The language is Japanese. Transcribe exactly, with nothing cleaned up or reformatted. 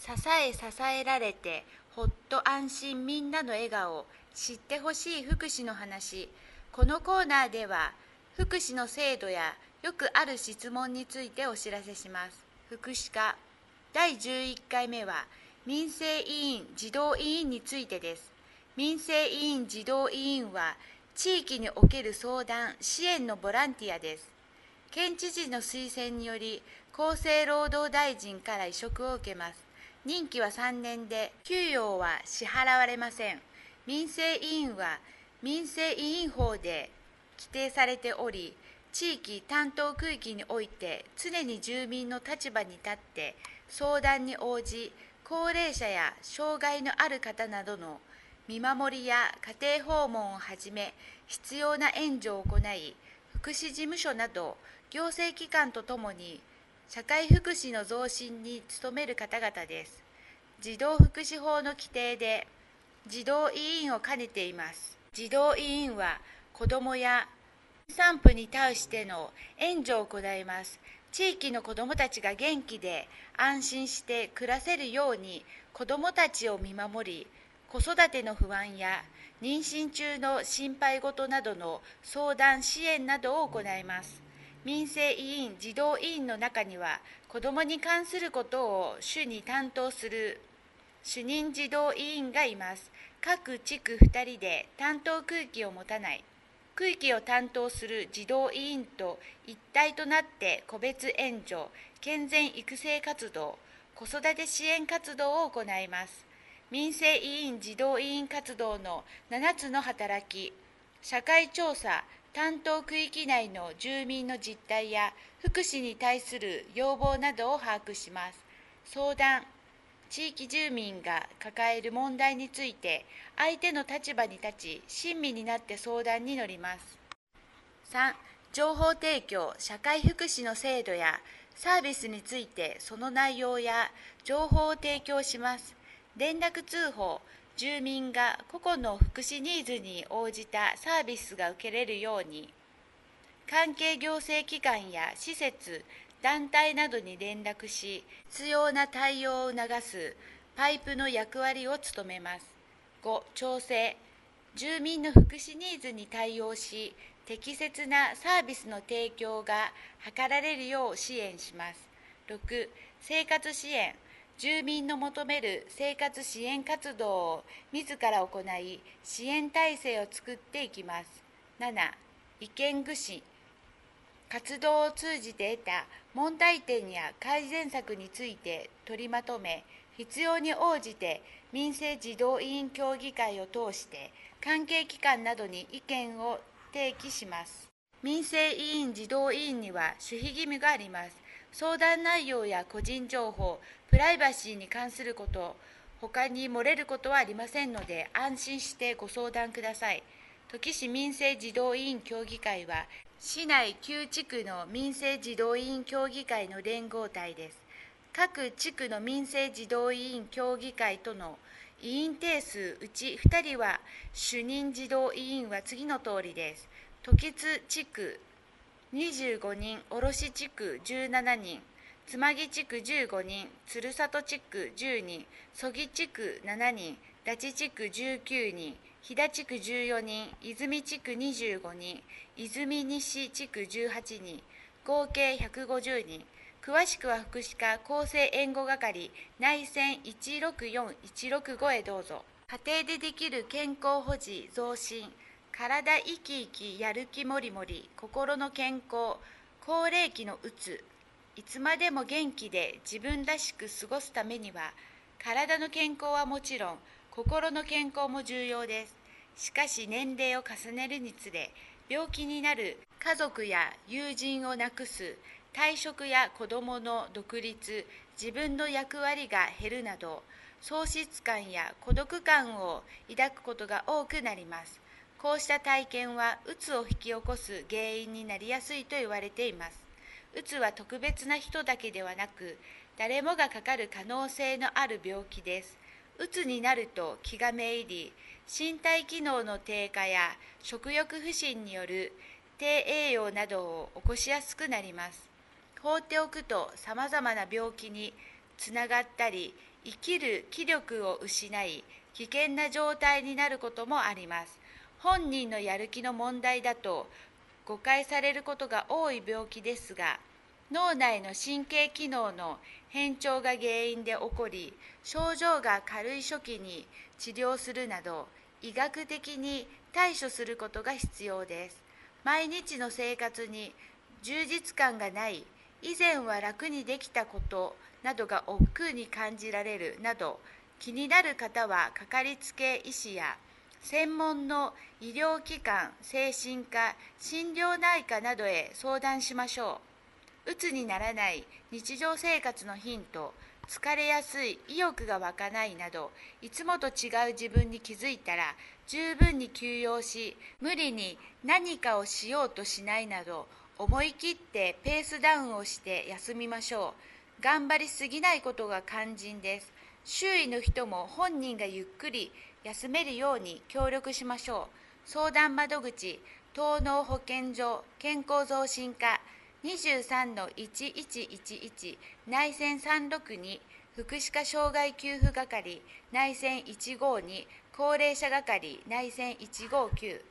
え支えられてほっと安心みんなの笑顔、知ってほしい福祉の話。このコーナーでは福祉の制度やよくある質問についてお知らせします。福祉課だいじゅういっかいめは民生委員児童委員についてです。民生委員児童委員は地域における相談・支援のボランティアです。県知事の推薦により厚生労働大臣から委嘱を受けます。任期はさんねんで給与は支払われません。民生委員は民生委員法で規定されており、地域担当区域において常に住民の立場に立って相談に応じ、高齢者や障害のある方などの見守りや家庭訪問をはじめ必要な援助を行い、福祉事務所など行政機関とともに社会福祉の増進に努める方々です。児童福祉法の規定で児童委員を兼ねています。児童委員は子どもや産婦に対しての援助を行います。地域の子どもたちが元気で安心して暮らせるように子どもたちを見守り、子育ての不安や妊娠中の心配事などの相談・支援などを行います。民生委員・児童委員の中には、子どもに関することを主に担当する主任児童委員がいます。各地区ふたりで担当区域を持たない。区域を担当する児童委員と一体となって個別援助、健全育成活動、子育て支援活動を行います。民生委員・児童委員活動のななつの働き、社会調査、担当区域内の住民の実態や福祉に対する要望などを把握します。相談、地域住民が抱える問題について相手の立場に立ち親身になって相談に乗ります。さん. 情報提供、社会福祉の制度やサービスについてその内容や情報を提供します。連絡通報、住民が個々の福祉ニーズに応じたサービスが受けれるように関係行政機関や施設、団体などに連絡し、必要な対応を促すパイプの役割を務めます。ご. 調整、住民の福祉ニーズに対応し、適切なサービスの提供が図られるよう支援します。ろく. 生活支援、住民の求める生活支援活動を自ら行い、支援体制を作っていきます。なな. 意見具申、活動を通じて得た問題点や改善策について取りまとめ、必要に応じて民生児童委員協議会を通して関係機関などに意見を提起します。民生委員・児童委員には守秘義務があります。相談内容や個人情報、プライバシーに関すること、他に漏れることはありませんので、安心してご相談ください。土岐市民生児童委員協議会は、市内きゅうちくの民生児童委員協議会の連合体です。各地区の民生児童委員協議会との委員定数うちふたりは、主任児童委員は次の通りです。土岐津地区にじゅうごにん、卸地区じゅうななにん、妻木地区じゅうごにん、鶴里地区じゅうにん、曽木地区ななにん、田地地区じゅうきゅうにん、飛騨地区じゅうよにん、泉地区にじゅうごにん、泉西地区じゅうはちにん、合計ひゃくごじゅうにん。詳しくは福祉課厚生援護係内線いちろくよんいちろくごへどうぞ。家庭でできる健康保持増進、体生き生きやる気もりもり、心の健康、高齢期のうつ、いつまでも元気で自分らしく過ごすためには、体の健康はもちろん、心の健康も重要です。しかし年齢を重ねるにつれ、病気になる家族や友人を亡くす、退職や子どもの独立、自分の役割が減るなど、喪失感や孤独感を抱くことが多くなります。こうした体験は、うつを引き起こす原因になりやすいと言われています。うつは特別な人だけではなく、誰もがかかる可能性のある病気です。うつになると気がめいり、身体機能の低下や食欲不振による低栄養などを起こしやすくなります。放っておくと様々な病気につながったり、 生きる気力を失い、危険な状態になることもあります。本人のやる気の問題だと誤解されることが多い病気ですが、脳内の神経機能の変調が原因で起こり、症状が軽い初期に治療するなど、医学的に対処することが必要です。毎日の生活に充実感がない、以前は楽にできたことなどが億劫に感じられるなど、気になる方はかかりつけ医師や専門の医療機関、精神科、心療内科などへ相談しましょう。鬱にならない日常生活のヒント、疲れやすい、意欲が湧かないなど、いつもと違う自分に気づいたら、十分に休養し、無理に何かをしようとしないなど、思い切ってペースダウンをして休みましょう。頑張りすぎないことが肝心です。周囲の人も本人がゆっくり休めるように協力しましょう。相談窓口、東農保健所健康増進課 にじゅうさんのいちいちいちいち 内線さんろくに福祉課障害給付係内線いちごに高齢者係内線いちごきゅう